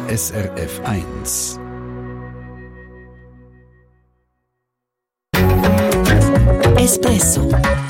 SRF 1. Espresso.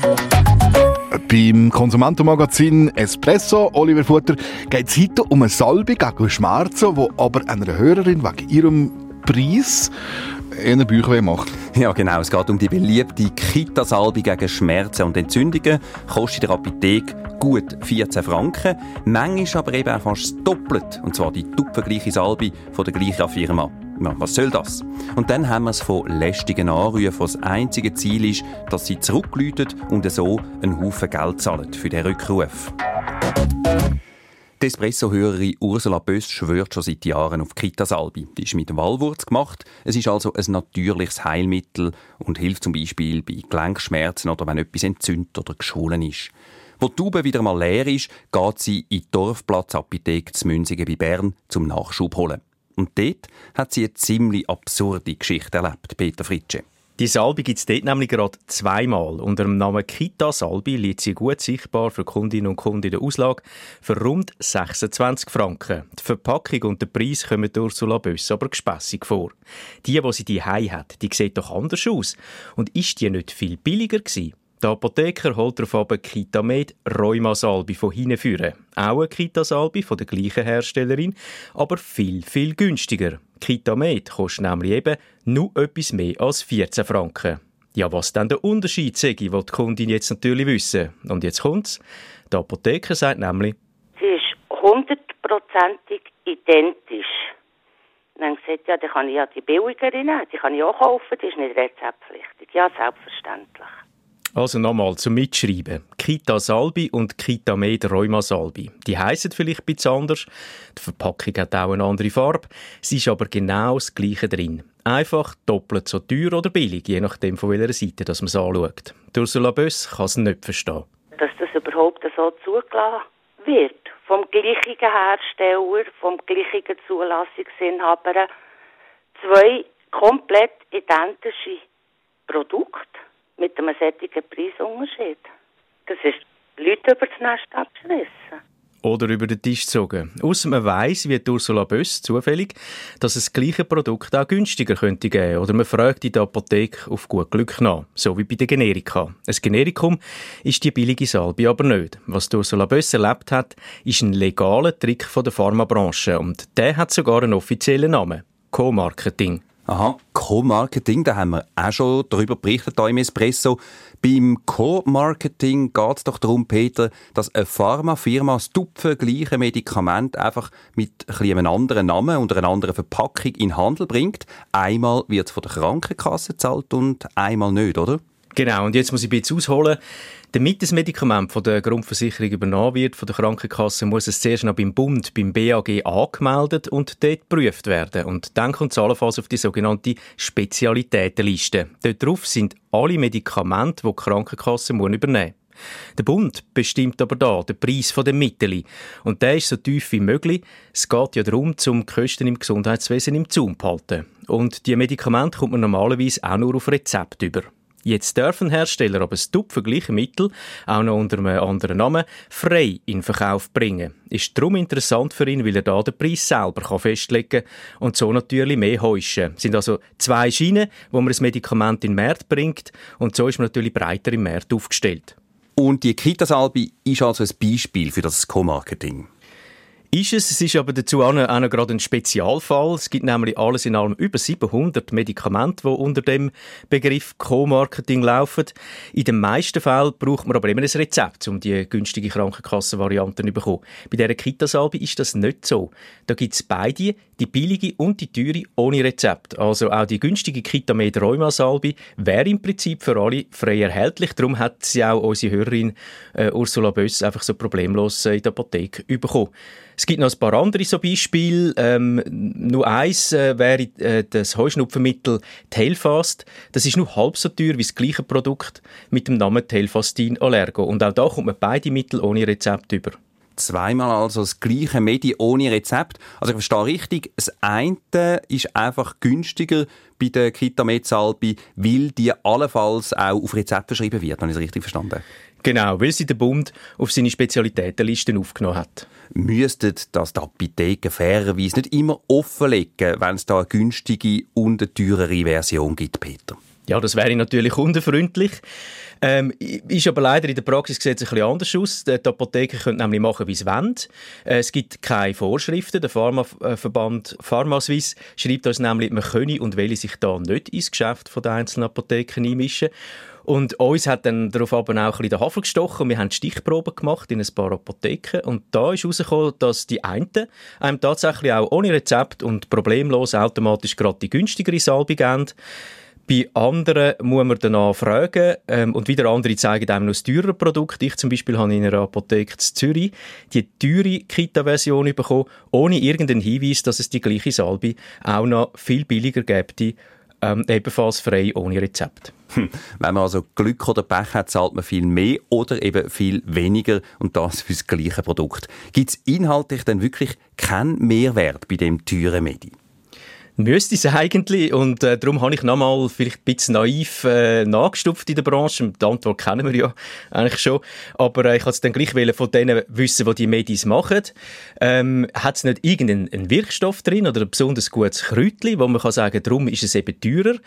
Beim Konsumentenmagazin Espresso, Oliver Futter, geht es heute um eine Salbe gegen Schmerzen, die aber einer Hörerin wegen ihrem Preis einen Bauchweh macht. Ja, genau. Es geht um die beliebte Kita-Salbe gegen Schmerzen und Entzündungen. Kostet in der Apotheke gut 14 Franken. Manchmal aber eben auch fast das Doppelte. Und zwar die tupfengleiche Salbe von der gleichen Firma. Ja, was soll das? Und dann haben wir es von lästigen Anrufen, wo das einzige Ziel ist, dass sie zurückläuten und so einen Haufen Geld zahlen für den Rückruf. Die Espresso-Hörerin Ursula Böss schwört schon seit Jahren auf Kita-Salbe. Die ist mit Walwurz gemacht. Es ist also ein natürliches Heilmittel und hilft zum Beispiel bei Gelenkschmerzen oder wenn etwas entzündet oder geschwollen ist. Wo die Tube wieder mal leer ist, geht sie in die Dorfplatzapotheke zu Münsingen bei Bern zum Nachschub holen. Und dort hat sie eine ziemlich absurde Geschichte erlebt, Peter Fritsche. Die Salbe gibt es dort nämlich gerade zweimal. Unter dem Namen Kita-Salbe liegt sie gut sichtbar für Kundinnen und Kunden in der Auslage für rund 26 Franken. Die Verpackung und der Preis kommen Ursula Böss aber gespässig vor. Die sie die hat, die sieht doch anders aus. Und ist die nicht viel billiger gewesen? Der Apotheker holt darauf aber Kitamed Rheuma-Salbe von hinten führen. Auch eine Kita-Salbe von der gleichen Herstellerin, aber viel, viel günstiger. Kitamed kostet nämlich eben nur etwas mehr als 14 Franken. Ja, was dann der Unterschied sei, will die Kundin jetzt natürlich wissen. Und jetzt kommt's. Der Apotheker sagt nämlich, sie ist 100%ig identisch. Und dann gesagt, ja, dann kann ich ja die billigere nehmen, die kann ich auch kaufen, die ist nicht rezeptpflichtig. Ja, selbstverständlich. Also nochmal zum Mitschreiben. Kita-Salbe und Kitamed Rheuma-Salbe. Die heissen vielleicht ein bisschen anders. Die Verpackung hat auch eine andere Farbe. Es ist aber genau das Gleiche drin. Einfach doppelt so teuer oder billig, je nachdem von welcher Seite man es anschaut. Ursula Böss kann es nicht verstehen. Dass das überhaupt so zugelassen wird. Vom gleichen Hersteller, vom gleichen Zulassungsinhaber. Zwei komplett identische Produkte. Mit einem solchen Preisunterschied. Das ist Leute über das Nest abschreissen. Oder über den Tisch gezogen. Ausser man weiss, wie Ursula Böss zufällig, dass es das gleiche Produkt auch günstiger könnte geben. Oder man fragt in der Apotheke auf gut Glück nach. So wie bei den Generika. Ein Generikum ist die billige Salbe aber nicht. Was Ursula Böss erlebt hat, ist ein legaler Trick von der Pharmabranche. Und der hat sogar einen offiziellen Namen. Co-Marketing. Aha, Co-Marketing, da haben wir auch schon darüber berichtet hier im Espresso. Beim Co-Marketing geht es doch darum, Peter, dass eine Pharmafirma das tupfengleiche Medikament einfach mit einem anderen Namen und einer anderen Verpackung in den Handel bringt. Einmal wird es von der Krankenkasse gezahlt und einmal nicht, oder? Genau, und jetzt muss ich ein bisschen ausholen. Damit das Medikament von der Grundversicherung übernommen wird, von der Krankenkasse, muss es zuerst noch beim Bund, beim BAG angemeldet und dort geprüft werden. Und dann kommt es allenfalls auf die sogenannte Spezialitätenliste. Dort drauf sind alle Medikamente, die die Krankenkasse übernehmen muss. Der Bund bestimmt aber da den Preis der Mittel. Und der ist so tief wie möglich. Es geht ja darum, die Kosten im Gesundheitswesen im Zaum zu halten. Und die Medikamente kommt man normalerweise auch nur auf Rezept über. Jetzt dürfen Hersteller aber das tupfengleiche Mittel, auch noch unter einem anderen Namen, frei in Verkauf bringen. Ist darum interessant für ihn, weil er da den Preis selber festlegen kann und so natürlich mehr heuschen. Es sind also zwei Schienen, wo man das Medikament in den Markt bringt und so ist man natürlich breiter im Markt aufgestellt. Und die Kita-Salbe ist also ein Beispiel für das Co-Marketing. Es ist aber dazu auch noch gerade ein Spezialfall. Es gibt nämlich alles in allem über 700 Medikamente, die unter dem Begriff Co-Marketing laufen. In den meisten Fällen braucht man aber immer ein Rezept, um die günstige Krankenkassenvariante zu bekommen. Bei dieser Kita-Salbe ist das nicht so. Da gibt es beide, die billige und die teure, ohne Rezept. Also auch die günstige Kitamed Rheuma-Salbe wäre im Prinzip für alle frei erhältlich. Darum hat sie auch unsere Hörerin Ursula Böss einfach so problemlos in der Apotheke bekommen. Es gibt noch ein paar andere so Beispiele. Nur eins wäre das Heuschnupfenmittel Telfast. Das ist nur halb so teuer wie das gleiche Produkt mit dem Namen Telfastin Allergo. Und auch da kommt man beide Mittel ohne Rezept über. Zweimal also das gleiche Medi ohne Rezept. Also ich verstehe richtig, das eine ist einfach günstiger bei der Kitamed-Salbe, weil die allenfalls auch auf Rezept verschrieben wird. Habe ich das richtig verstanden? Genau, weil sie der Bund auf seine Spezialitätenlisten aufgenommen hat. müssten das die Apotheken fairerweise nicht immer offenlegen, wenn es da eine günstige und eine teurere Version gibt, Peter? Ja, das wäre natürlich kundenfreundlich. Ist aber leider in der Praxis sieht es ein bisschen anders aus. Die Apotheken können nämlich machen, wie sie wollen. Es gibt keine Vorschriften. Der Pharmaverband Pharmaswiss schreibt uns nämlich, man könne und will sich da nicht ins Geschäft der einzelnen Apotheken einmischen. Und uns hat dann darauf aber auch ein bisschen der Hafer gestochen. Wir haben Stichproben gemacht in ein paar Apotheken. Und da ist herausgekommen, dass die einen einem tatsächlich auch ohne Rezept und problemlos automatisch gerade die günstigere Salbe geben. Bei anderen muss man danach fragen und wieder andere zeigen einem noch das teurere Produkt. Ich zum Beispiel habe in einer Apotheke in Zürich die teure Kita-Version bekommen, ohne irgendeinen Hinweis, dass es die gleiche Salbe auch noch viel billiger gäbe, ebenfalls frei, ohne Rezept. Wenn man also Glück oder Pech hat, zahlt man viel mehr oder eben viel weniger und das für das gleiche Produkt. Gibt es inhaltlich dann wirklich keinen Mehrwert bei dem teuren Medi? Müsste es eigentlich. Und darum habe ich nochmal vielleicht ein bisschen naiv nachgestupft in der Branche. Die Antwort kennen wir ja eigentlich schon. Aber ich wollte es dann gleich von denen wissen, die die Medis machen. Hat es nicht irgendeinen Wirkstoff drin oder ein besonders gutes Kräutchen, wo man kann sagen, darum ist es eben teurer?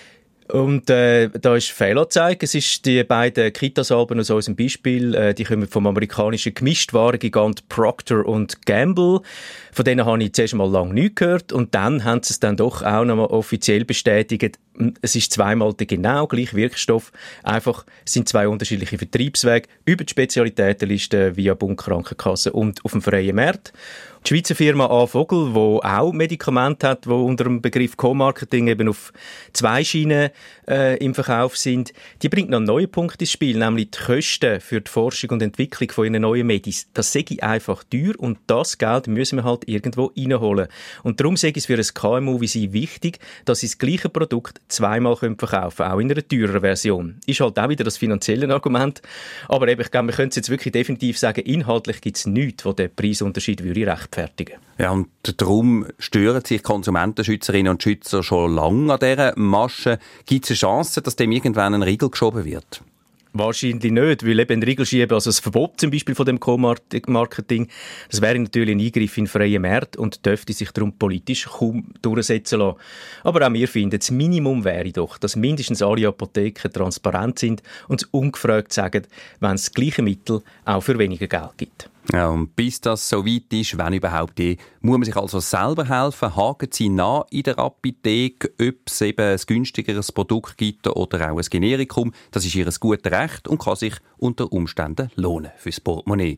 Und da ist Fehlanzeige. Es ist die beiden Kita-Salben aus unserem Beispiel, die kommen vom amerikanischen Gemischtwarengigant Procter & Gamble. Von denen habe ich zuerst mal lange nichts gehört und dann haben sie es dann doch auch noch mal offiziell bestätigt. Es ist zweimal der genau gleiche Wirkstoff. Einfach, es sind zwei unterschiedliche Vertriebswege über die Spezialitätenliste via Bund Krankenkasse und auf dem freien Markt. Die Schweizer Firma A. Vogel, die auch Medikamente hat, die unter dem Begriff Co-Marketing eben auf zwei Schienen im Verkauf sind, die bringt noch einen neuen Punkt ins Spiel, nämlich die Kosten für die Forschung und Entwicklung von ihren neuen Medis. Das sei einfach teuer und das Geld müssen wir halt irgendwo reinholen. Und darum sei es für ein KMU wie sie wichtig, dass sie das gleiche Produkt zweimal verkaufen können, auch in einer teureren Version. Ist halt auch wieder das finanzielle Argument. Aber eben, ich glaube, wir können es jetzt wirklich definitiv sagen, inhaltlich gibt es nichts, was den Preisunterschied rechtfertigen. Ja, und darum stören sich Konsumentenschützerinnen und Schützer schon lange an dieser Masche. Gibt es eine Chance, dass dem irgendwann ein Riegel geschoben wird? Wahrscheinlich nicht, weil eben ein Riegel schieben, also das Verbot zum Beispiel von dem Co-Marketing, das wäre natürlich ein Eingriff in den freien Markt und dürfte sich darum politisch kaum durchsetzen lassen. Aber auch wir finden, das Minimum wäre doch, dass mindestens alle Apotheken transparent sind und es ungefragt sagen, wenn es das gleiche Mittel auch für weniger Geld gibt. Ja, und bis das so weit ist, wenn überhaupt, muss man sich also selber helfen. Haken Sie nach in der Apotheke, ob es eben ein günstigeres Produkt gibt oder auch ein Generikum. Das ist Ihr gutes Recht und kann sich unter Umständen lohnen fürs Portemonnaie.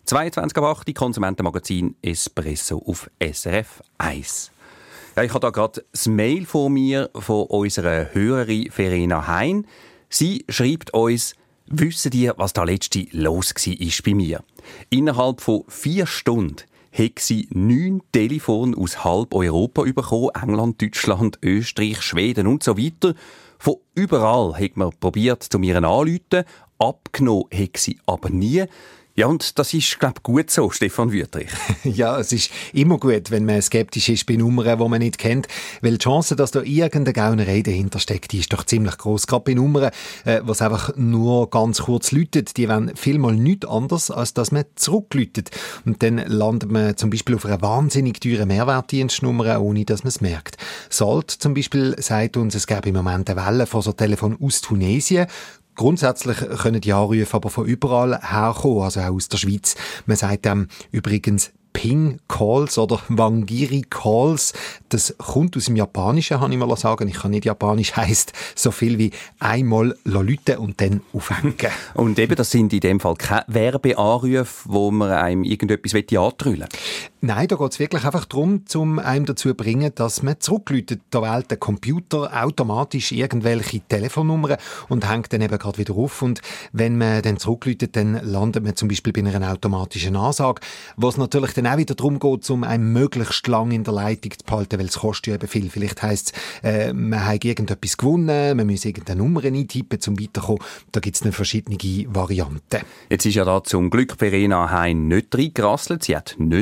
22.08 Konsumentenmagazin Espresso auf SRF 1. Ja, ich habe da gerade das Mail von mir von unserer Hörerin Verena Hein. Sie schreibt uns: Wissen ihr, was da letzte los war bei mir? Innerhalb von 4 Stunden hat sie 9 Telefone aus halb Europa bekommen. England, Deutschland, Österreich, Schweden und so weiter. Von überall hat man probiert, zu mir anzurufen. Abgenommen hat sie aber nie. Ja, und das ist, glaube ich, gut so, Stefan Wüthrich. Ja, es ist immer gut, wenn man skeptisch ist bei Nummern, die man nicht kennt, weil die Chance, dass da irgendeine Gaunerei dahinter steckt, die ist doch ziemlich gross. Gerade bei Nummern, was einfach nur ganz kurz läutet, die wollen vielmal nichts anderes, als dass man zurückläutet. Und dann landet man zum Beispiel auf einer wahnsinnig teuren Mehrwertdienstnummer, ohne dass man es merkt. Salt zum Beispiel sagt uns, es gäbe im Moment eine Welle von so Telefonen aus Tunesien. Grundsätzlich können die Anrufe aber von überall herkommen, also auch aus der Schweiz. Man sagt übrigens Ping-Calls oder Wangiri-Calls. Das kommt aus dem Japanischen, habe ich mal sagen. Ich kann nicht Japanisch, heisst so viel wie einmal läuten und dann aufhängen. Und eben, das sind in dem Fall keine Werbeanrufe, wo man einem irgendetwas antrüllen will. Nein, da geht es wirklich einfach darum, um einem dazu zu bringen, dass man zurückläutet. Da wählt der Computer automatisch irgendwelche Telefonnummern und hängt dann eben gerade wieder auf. Und wenn man dann zurückläutet, dann landet man zum Beispiel bei einer automatischen Ansage, wo es natürlich dann auch wieder darum geht, um einen möglichst lang in der Leitung zu behalten, weil es kostet ja eben viel. Vielleicht heisst es, man hat irgendetwas gewonnen, man muss irgendeine Nummer eintippen, um weiterzukommen. Da gibt es dann verschiedene Varianten. Jetzt ist ja da zum Glück Verena Hein nicht reingerasselt. Sie hat nicht abgenommen.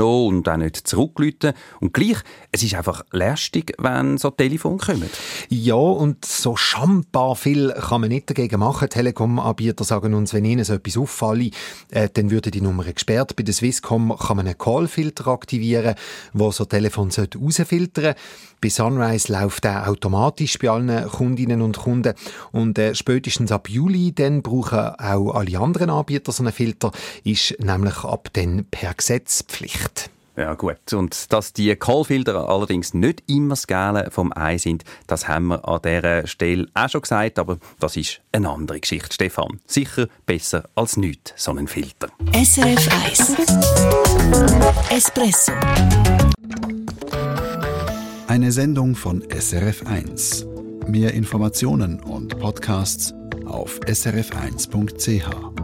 aufgenommen und auch nicht zurückgerufen. Und gleich, es ist einfach lästig, wenn so Telefone kommen. Ja, und so schambar viel kann man nicht dagegen machen. Telekom-Anbieter sagen uns, wenn ihnen so etwas auffalle, dann würde die Nummer gesperrt. Bei der Swisscom kann man einen Callfilter aktivieren, der so Telefon rausfiltern sollte. Bei Sunrise läuft der automatisch bei allen Kundinnen und Kunden. Und spätestens ab Juli dann brauchen auch alle anderen Anbieter so einen Filter, ist nämlich ab dann per Gesetz Pflicht. Ja gut, und dass die Callfilter allerdings nicht immer das Gelbe vom Ei sind, das haben wir an dieser Stelle auch schon gesagt, aber das ist eine andere Geschichte, Stefan. Sicher besser als nichts, so ein Filter. SRF 1 Espresso. Eine Sendung von SRF 1. Mehr Informationen und Podcasts auf srf1.ch.